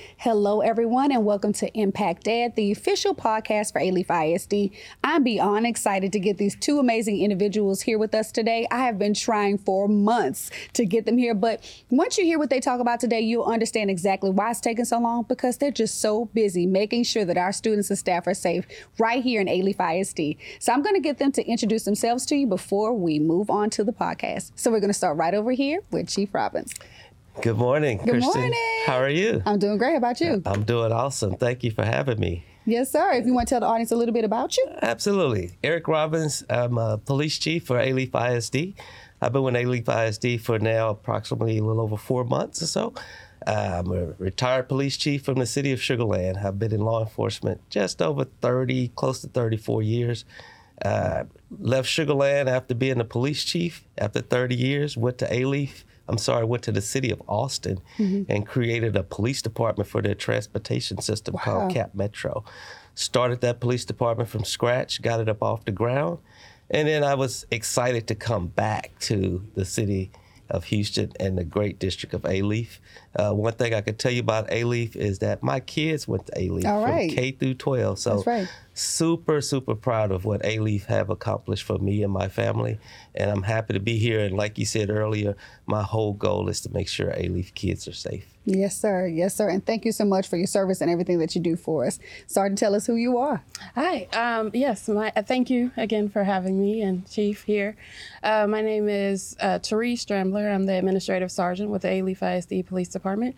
Hello, everyone, and welcome to Impact Dad, the official podcast for Alief ISD. I'm beyond excited to get these two amazing individuals here with us today. I have been trying for months to get them here, but once you hear what they talk about today, you'll understand exactly why it's taking so long, because they're just so busy making sure that our students and staff are safe right here in Alief ISD. So I'm going to get them to introduce themselves to you before we move on to the podcast. So we're going to start right over here with Chief Robbins. Good morning, Good Kristen. morning. How are you? I'm doing great. How about you? I'm doing awesome. Thank you for having me. Yes, sir. If you want to tell the audience a little bit about you. Absolutely. Eric Robbins. I'm a police chief for Alief ISD. I've been with Alief ISD for now approximately a little over 4 months or so. I'm a retired police chief from the city of Sugar Land. I've been in law enforcement just over 30, close to 34 years. Left Sugar Land after being a police chief after 30 years, went to the city of Austin and created a police department for their transportation system called Cap Metro. Started that police department from scratch, got it up off the ground, and then I was excited to come back to the city of Houston and the great district of Alief. One thing I could tell you about Alief is that my kids went to Alief from K through 12. So super, super proud of what Alief have accomplished for me and my family. And I'm happy to be here. And like you said earlier, my whole goal is to make sure Alief kids are safe. Yes, sir. Yes, sir. And thank you so much for your service and everything that you do for us. Sergeant, tell us who you are. Hi. Thank you again for having me and Chief here. My name is Therese Strambler. I'm the Administrative Sergeant with the Alief ISD Police Department.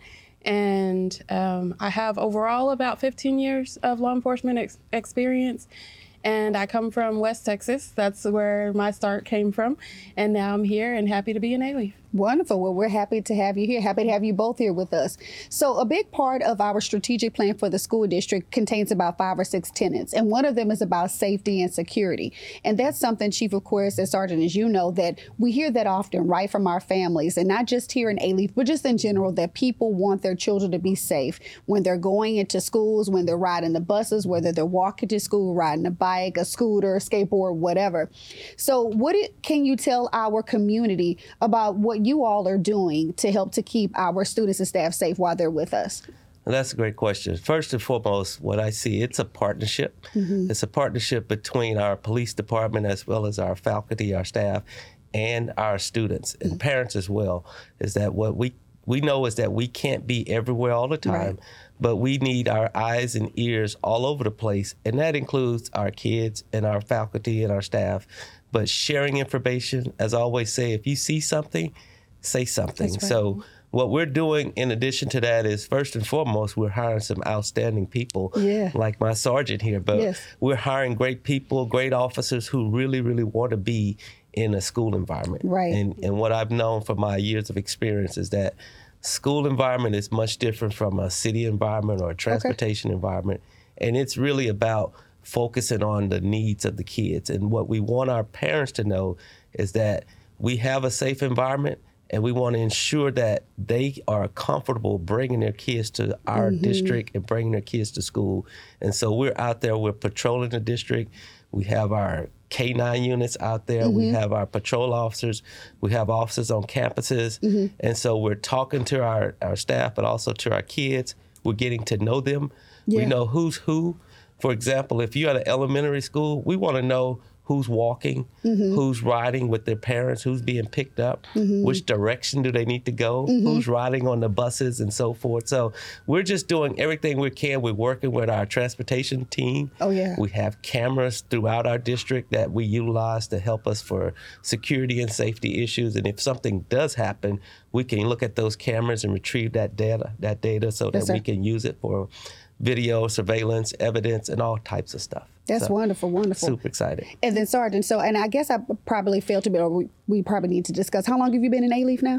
And I have overall about 15 years of law enforcement experience. And I come from West Texas. That's where my start came from. And now I'm here and happy to be in Alief. Wonderful. Well, we're happy to have you here. Happy to have you both here with us. So a big part of our strategic plan for the school district contains about 5 or 6 tenets. And one of them is about safety and security. And that's something, Chief, of course, as Sergeant, as you know, that we hear that often, right, from our families, and not just here in Alief, but just in general, that people want their children to be safe when they're going into schools, when they're riding the buses, whether they're walking to school, riding a bike, a scooter, a skateboard, whatever. So can you tell our community about what you all are doing to help to keep our students and staff safe while they're with us? Well, that's a great question. First and foremost, what I see, it's a partnership. It's a partnership between our police department as well as our faculty, our staff, and our students and parents as well. Is that what we know is that we can't be everywhere all the time, but we need our eyes and ears all over the place, and that includes our kids and our faculty and our staff. But sharing information, as I always say, if you see something, say something. That's right. So what we're doing in addition to that is, first and foremost, we're hiring some outstanding people like my sergeant here, but we're hiring great people, great officers who really, really want to be in a school environment. Right. And what I've known from my years of experience is that school environment is much different from a city environment or a transportation environment. And it's really about focusing on the needs of the kids. And what we want our parents to know is that we have a safe environment, and we want to ensure that they are comfortable bringing their kids to our district and bringing their kids to school. And so we're out there, we're patrolling the district. We have our K-9 units out there. We have our patrol officers. We have officers on campuses. And so we're talking to our staff, but also to our kids. We're getting to know them. We know who's who. For example, if you're at an elementary school, we want to know who's walking, who's riding with their parents, who's being picked up, which direction do they need to go, who's riding on the buses and so forth. So we're just doing everything we can. We're working with our transportation team. We have cameras throughout our district that we utilize to help us for security and safety issues. And if something does happen, we can look at those cameras and retrieve that data so that we can use it for video, surveillance, evidence, and all types of stuff. That's wonderful, wonderful. Super excited. And then Sergeant, and I guess I probably failed to be, or we probably need to discuss, how long have you been in Alief now?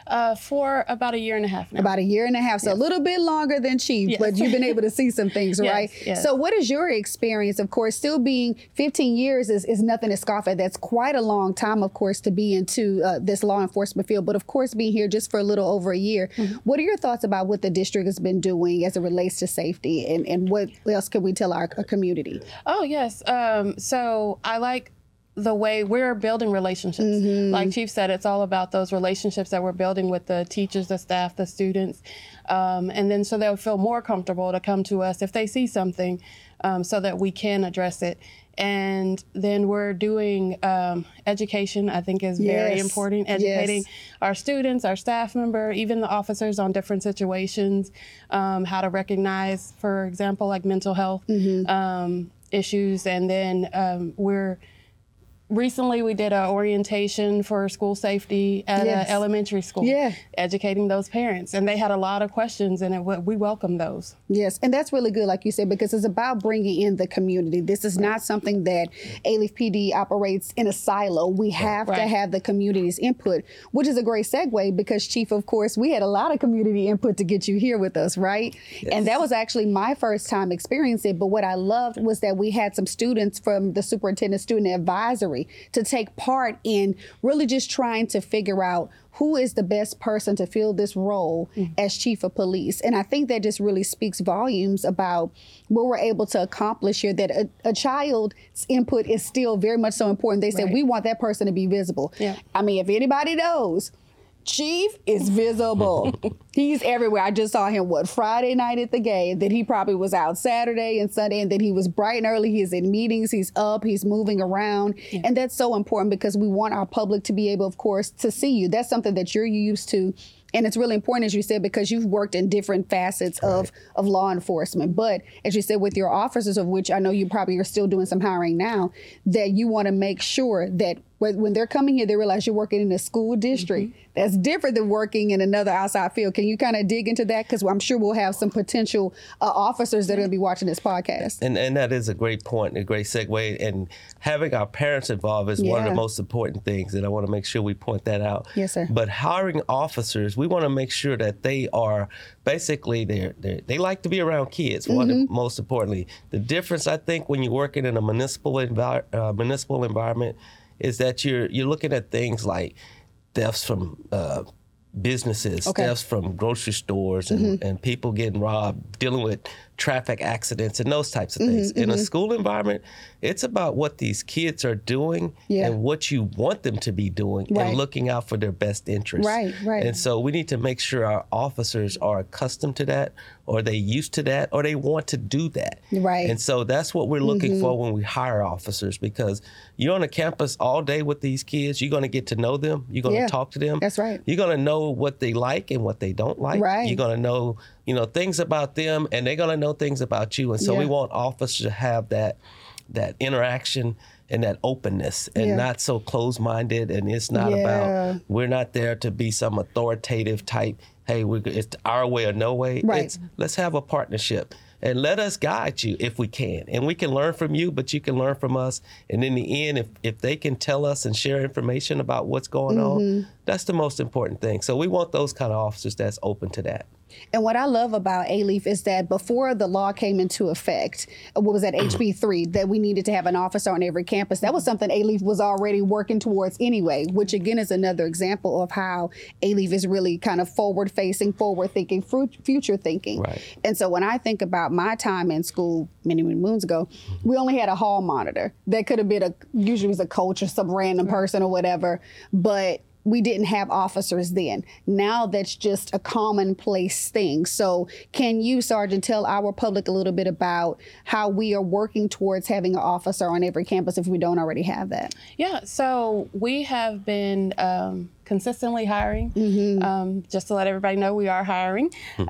For about a year and a half now. About a year and a half, so a little bit longer than Chief, but you've been able to see some things, right? Yes. So what is your experience? Of course, still being 15 years is nothing to scoff at. That's quite a long time, of course, to be into this law enforcement field. But of course, being here just for a little over a year, what are your thoughts about what the district has been doing as it relates to safety, and what else can we tell our community? Oh, yes. So I like the way we're building relationships. Like Chief said, it's all about those relationships that we're building with the teachers, the staff, the students. And then so they'll feel more comfortable to come to us if they see something so that we can address it. And then we're doing education, I think is very important, educating our students, our staff member, even the officers on different situations, how to recognize, for example, like mental health issues. And then recently we did an orientation for school safety at an elementary school, educating those parents. And they had a lot of questions, and we welcome those. Yes, and that's really good, like you said, because it's about bringing in the community. This is not something that Alief PD operates in a silo. We have to have the community's input, which is a great segue because, Chief, of course, we had a lot of community input to get you here with us, right? Yes. And that was actually my first time experiencing it. But what I loved was that we had some students from the superintendent student advisory to take part in really just trying to figure out who is the best person to fill this role as chief of police. And I think that just really speaks volumes about what we're able to accomplish here, that a child's input is still very much so important. They said, we want that person to be visible. Yeah. I mean, if anybody knows, Chief is visible. He's everywhere. I just saw him, Friday night at the game. Then he probably was out Saturday and Sunday, and then he was bright and early. He's in meetings, he's up, he's moving around. Yeah. And that's so important because we want our public to be able, of course, to see you. That's something that you're used to. And it's really important, as you said, because you've worked in different facets of law enforcement. But as you said, with your officers, of which I know you probably are still doing some hiring now, that you want to make sure that when they're coming here, they realize you're working in a school district. That's different than working in another outside field. Can you kind of dig into that? Because I'm sure we'll have some potential officers that are going to be watching this podcast. And that is a great point, a great segue. And having our parents involved is one of the most important things. And I want to make sure we point that out. Yes, sir. But hiring officers, we want to make sure that they are basically, they like to be around kids, most importantly. The difference, I think, when you're working in a municipal environment is that you're looking at things like thefts from businesses, thefts from grocery stores, and people getting robbed, dealing with traffic accidents and those types of things. In a school environment, it's about what these kids are doing and what you want them to be doing and looking out for their best interests. Right. And so we need to make sure our officers are accustomed to that, or they used to that, or they want to do that. Right. And so that's what we're looking for when we hire officers, because you're on a campus all day with these kids. You're going to get to know them. You're going to talk to them. That's right. You're going to know what they like and what they don't like. Right. You're going to know, things about them, and they're going to know things about you. And so we want officers to have that interaction and that openness, and not so closed-minded. And it's not about, we're not there to be some authoritative type, hey, it's our way or no way. Right. It's, let's have a partnership. And let us guide you if we can. And we can learn from you, but you can learn from us. And in the end, if they can tell us and share information about what's going on, that's the most important thing. So we want those kind of officers that's open to that. And what I love about Alief is that before the law came into effect, what was that, HB 3, that we needed to have an officer on every campus, that was something Alief was already working towards anyway, which again is another example of how Alief is really kind of forward-facing, forward-thinking, future-thinking. Right. And so when I think about my time in school many moons ago, we only had a hall monitor. That could have been usually was a coach or some random person or whatever, but we didn't have officers then. Now that's just a commonplace thing. So can you, Sergeant, tell our public a little bit about how we are working towards having an officer on every campus if we don't already have that? Yeah, so we have been consistently hiring. Just to let everybody know, we are hiring.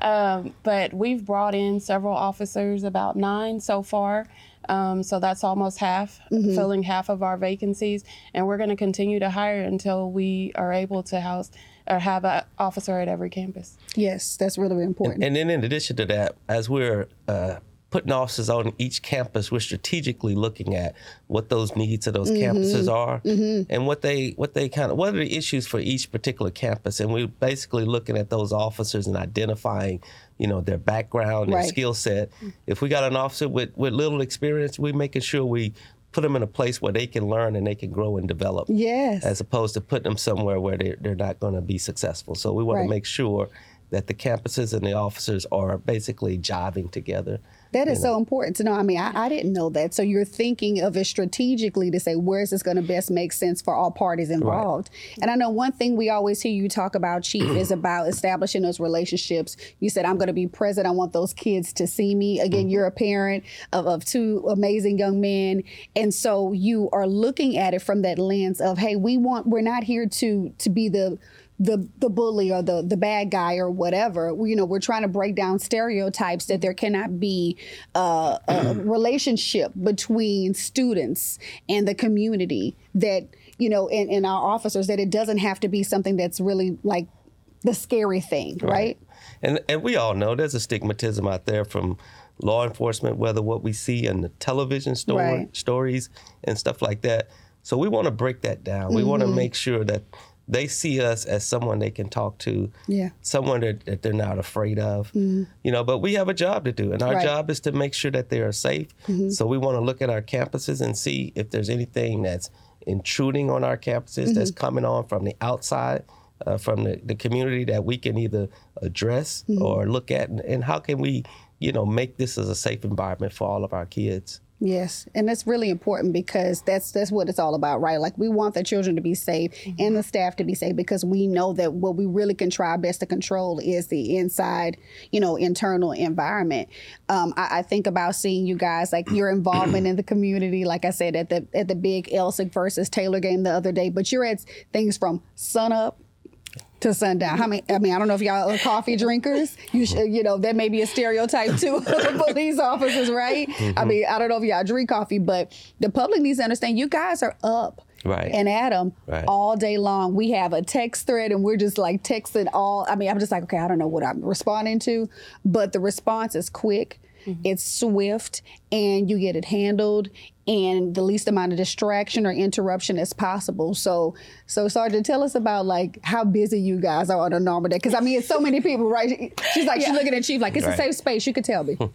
But we've brought in several officers, about 9 so far. So that's almost half, filling half of our vacancies. And we're going to continue to hire until we are able to house or have an officer at every campus. Yes, that's really, really important. And then in addition to that, as we're putting officers on each campus, we're strategically looking at what those needs of those campuses are and what are the issues for each particular campus. And we're basically looking at those officers and identifying their background and skill set. If we got an officer with little experience, we're making sure we put them in a place where they can learn and they can grow and develop. Yes. As opposed to putting them somewhere where they're not going to be successful. So we want to make sure that the campuses and the officers are basically jiving together. That is so important to know. I mean, I didn't know that. So you're thinking of it strategically to say, where is this going to best make sense for all parties involved? Right. And I know one thing we always hear you talk about, Chief, is about establishing those relationships. You said, I'm going to be present. I want those kids to see me. Again, you're a parent of two amazing young men. And so you are looking at it from that lens of, hey, we're not here to be the bully or the bad guy or whatever. We're trying to break down stereotypes that there cannot be a relationship between students and the community, that, and our officers, that it doesn't have to be something that's really like the scary thing, right? And we all know there's a stigmatism out there from law enforcement, whether what we see in the television stories and stuff like that. So we want to break that down. We want to make sure that they see us as someone they can talk to, someone that they're not afraid of, but we have a job to do. And our job is to make sure that they are safe. So we want to look at our campuses and see if there's anything that's intruding on our campuses that's coming on from the outside, from the community, that we can either address or look at. And how can we, make this as a safe environment for all of our kids? Yes, and that's really important, because that's what it's all about, right? Like, we want the children to be safe and the staff to be safe, because we know that what we really can try our best to control is the inside, internal environment. I think about seeing you guys, like your involvement in the community, like I said, at the big Elsik versus Taylor game the other day, but you're at things from sunup to sundown. I don't know if y'all are coffee drinkers. That may be a stereotype too of police officers, right? I don't know if y'all drink coffee, but the public needs to understand you guys are up and at 'em all day long. We have a text thread, and we're just like texting all. I'm just like, okay, I don't know what I'm responding to, but the response is quick. It's swift, and you get it handled, and the least amount of distraction or interruption as possible. So Sergeant, tell us about like how busy you guys are on a normal day. Because it's so many people, right? She's looking at Chief like, it's a safe space. You could tell me.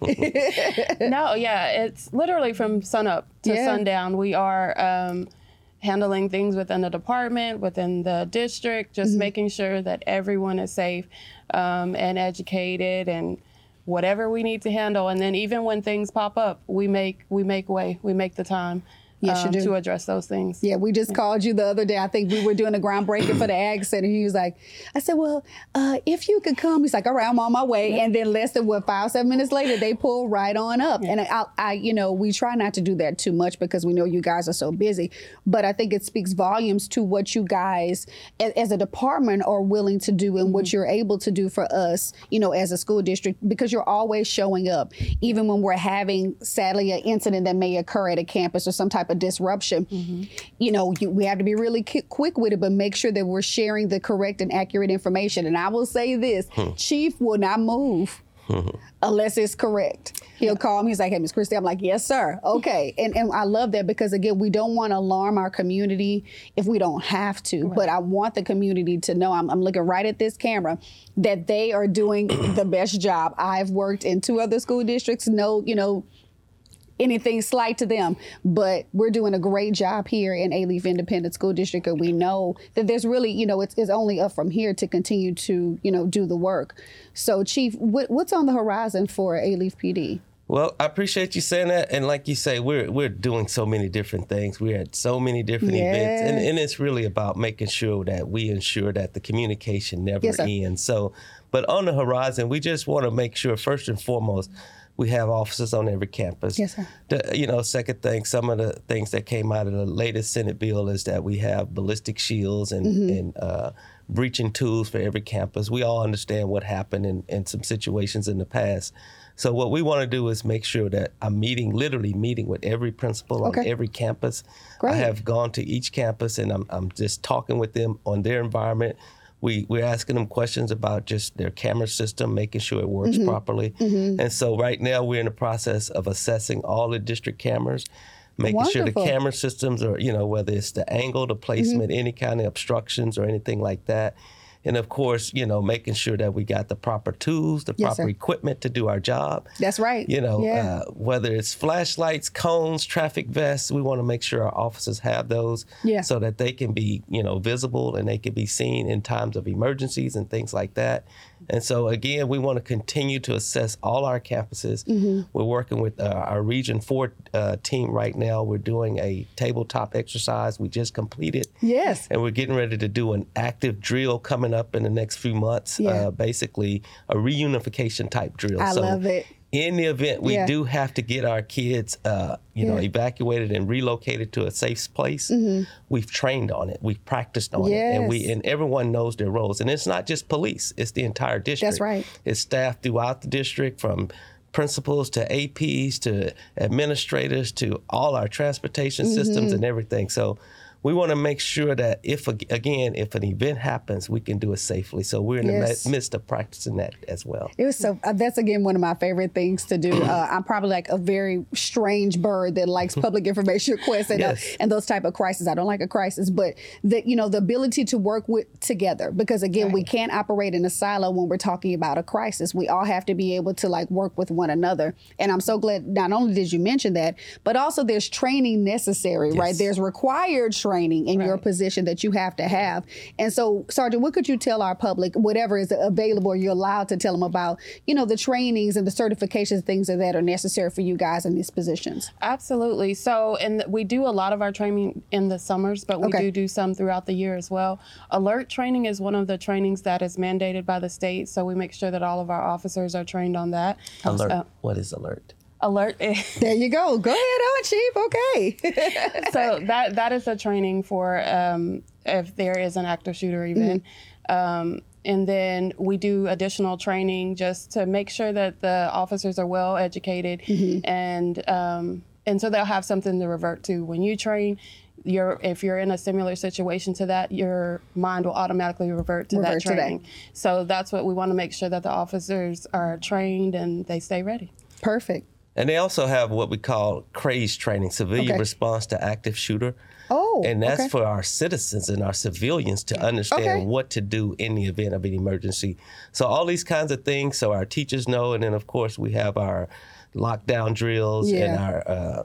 No, it's literally from sunup to sundown. We are handling things within the department, within the district, just making sure that everyone is safe and educated, and whatever we need to handle. And then even when things pop up, we make way, we make the time to address those things. Yeah, we just called you the other day. I think we were doing a groundbreaking for the Ag Center. He was like, I said, well, if you could come. He's like, all right, I'm on my way. And then less than 5-7 minutes later, they pull right on up. And we try not to do that too much, because we know you guys are so busy. But I think it speaks volumes to what you guys as a department are willing to do, and what you're able to do for us, as a school district, because you're always showing up, even when we're having, sadly, an incident that may occur at a campus or some type of disruption. We have to be really quick with it, but make sure that we're sharing the correct and accurate information. And I will say this, Chief will not move unless it's correct. He'll call me. He's like, hey, Ms. Christie. I'm like, yes, sir. Okay. And I love that, because, again, we don't want to alarm our community if we don't have to. Right. But I want the community to know, I'm looking right at this camera, that they are doing the best job. I've worked in 2 other school districts. Anything slight to them, but we're doing a great job here in Alief Independent School District, and we know that there's really, it's only up from here to continue to, do the work. So, Chief, what's on the horizon for Alief PD? Well, I appreciate you saying that, and like you say, we're doing so many different things. We're at so many different events, and it's really about making sure that we ensure that the communication never ends. So, but on the horizon, we just want to make sure, first and foremost, we have officers on every campus. Yes, sir. Second thing, some of the things that came out of the latest Senate bill is that we have ballistic shields and breaching tools for every campus. We all understand what happened in some situations in the past. So what we want to do is make sure that I'm literally meeting with every principal on every campus. Great. I have gone to each campus, and I'm just talking with them on their environment. We're asking them questions about just their camera system, making sure it works properly. And so right now we're in the process of assessing all the district cameras, making sure the camera systems are, whether it's the angle, the placement, any kind of obstructions or anything like that. And of course, making sure that we got the proper tools, the proper equipment to do our job. That's right. Whether it's flashlights, cones, traffic vests, we want to make sure our officers have those so that they can be, visible and they can be seen in times of emergencies and things like that. And so, again, we want to continue to assess all our campuses. We're working with our Region 4 team right now. We're doing a tabletop exercise we just completed. Yes. And we're getting ready to do an active drill coming up in the next few months, basically a reunification type drill. I love it. In the event we do have to get our kids, evacuated and relocated to a safe place, we've trained on it, we've practiced on it, and everyone knows their roles. And it's not just police; it's the entire district. That's right. It's staff throughout the district, from principals to APs to administrators to all our transportation systems and everything. So we want to make sure that if an event happens, we can do it safely. So we're in the midst of practicing that as well. It was that's again one of my favorite things to do. I'm probably like a very strange bird that likes public information requests and those type of crises. I don't like a crisis, but the ability to work together, because again, we can't operate in a silo when we're talking about a crisis. We all have to be able to work with one another. And I'm so glad not only did you mention that, but also there's training necessary, right? There's required training in your position that you have to have. And so, Sergeant, what could you tell our public, whatever is available or you're allowed to tell them about, the trainings and the certifications, things that are necessary for you guys in these positions? Absolutely. So, and we do a lot of our training in the summers, but we do some throughout the year as well. Alert training is one of the trainings that is mandated by the state. So we make sure that all of our officers are trained on that. Alert. What is alert? Alert. There you go. Go ahead, Chief. Okay. So that is a training for if there is an active shooter event. And then we do additional training just to make sure that the officers are well educated, and so they'll have something to revert to when you train. If you're in a similar situation to that, your mind will automatically revert to that training. So that's what we want to make sure, that the officers are trained and they stay ready. Perfect. And they also have what we call CRAZE training, Civilian Response to Active Shooter. Oh, and that's for our citizens and our civilians to understand what to do in the event of an emergency. So all these kinds of things, so our teachers know. And then, of course, we have our lockdown drills and our,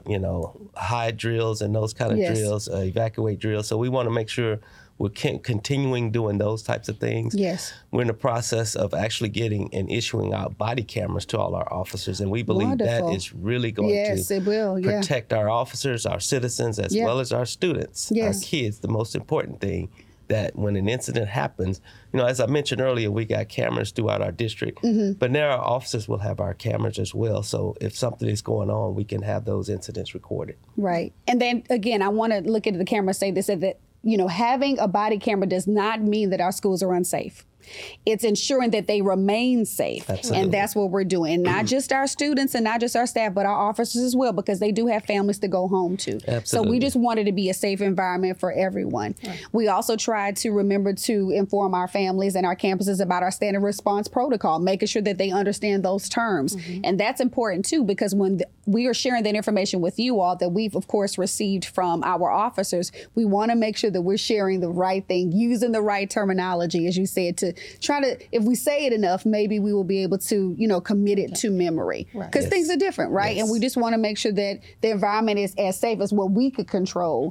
hide drills and those kind of drills, evacuate drills. So we want to make sure we're continuing doing those types of things. Yes. We're in the process of actually getting and issuing out body cameras to all our officers, and we believe that is really going to protect our officers, our citizens, as well as our students, our kids. The most important thing, that when an incident happens, as I mentioned earlier, we got cameras throughout our district, but now our officers will have our cameras as well. So if something is going on, we can have those incidents recorded. Right. And then again, I want to look into the camera and say this, that having a body camera does not mean that our schools are unsafe. It's ensuring that they remain safe. Absolutely. And that's what we're doing. And not just our students and not just our staff, but our officers as well, because they do have families to go home to. Absolutely. So we just wanted to be a safe environment for everyone. Right. We also tried to remember to inform our families and our campuses about our standard response protocol, making sure that they understand those terms. And that's important too, because when we are sharing that information with you all that we've, of course, received from our officers, we want to make sure that we're sharing the right thing, using the right terminology, as you said, to try to, if we say it enough, maybe we will be able to, commit it to memory. Because things are different, right? And we just want to make sure that the environment is as safe as what we could control,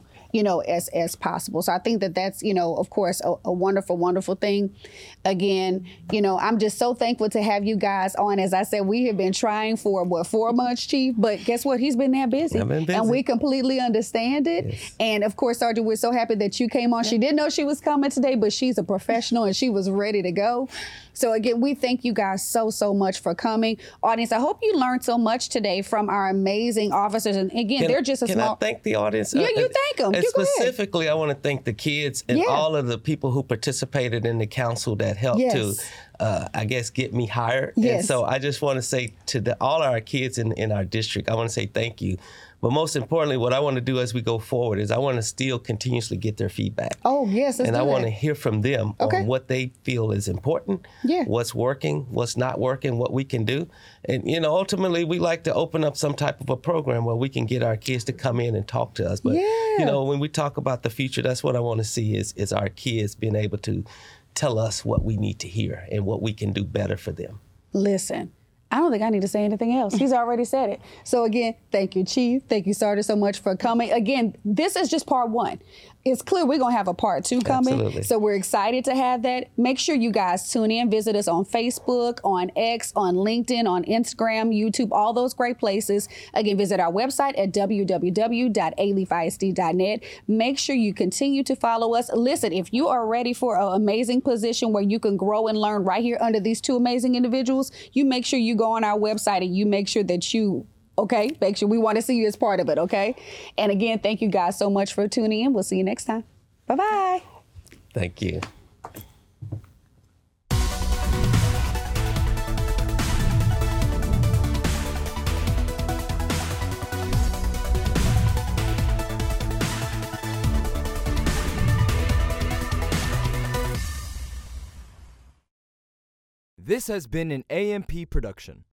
as possible. So I think that that's, of course, a wonderful, wonderful thing. Again, I'm just so thankful to have you guys on. As I said, we have been trying for, 4 months, Chief? But guess what? He's been that busy. I've been busy. And we completely understand it. Yes. And of course, Sergeant, we're so happy that you came on. She didn't know she was coming today, but she's a professional and she was ready to go. So again, we thank you guys so, so much for coming. Audience, I hope you learned so much today from our amazing officers. And again, they're just a small... Can I thank the audience? Yeah, you thank them. And specifically, I want to thank the kids and all of the people who participated in the council that helped to, get me hired. Yes. And so I just want to say to all our kids in our district, I want to say thank you. But most importantly, what I want to do as we go forward is I want to still continuously get their feedback. Oh, yes. And I want to hear from them on what they feel is important, what's working, what's not working, what we can do. And, ultimately, we like to open up some type of a program where we can get our kids to come in and talk to us. But, when we talk about the future, that's what I want to see is our kids being able to tell us what we need to hear and what we can do better for them. Listen. I don't think I need to say anything else. He's already said it. So again, thank you, Chief. Thank you, Sergeant, so much for coming. Again, this is just part one. it's clear we're going to have a part 2 coming. Absolutely. So we're excited to have that. Make sure you guys tune in. Visit us on Facebook, on X, on LinkedIn, on Instagram, YouTube, all those great places. Again, visit our website at www.alifisd.net. Make sure you continue to follow us. Listen, if you are ready for an amazing position where you can grow and learn right here under these 2 amazing individuals, you make sure you go on our website and you make sure that you make sure we want to see you as part of it, okay? And again, thank you guys so much for tuning in. We'll see you next time. Bye-bye. Thank you. This has been an AMP production.